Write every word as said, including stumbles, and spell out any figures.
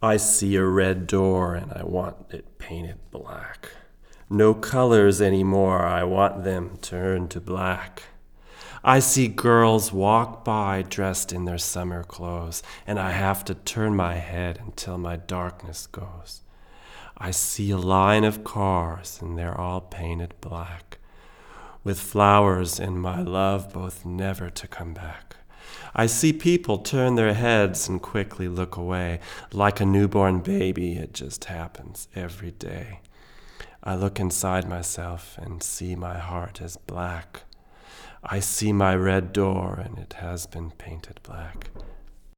I see a red door and I want it painted black. No colors anymore, I want them turned to black. I see girls walk by dressed in their summer clothes, and I have to turn my head until my darkness goes. I see a line of cars and they're all painted black, with flowers and my love both never to come back. I see people turn their heads and quickly look away. Like a newborn baby, it just happens every day. I look inside myself and see my heart is black. I see my red door and it has been painted black.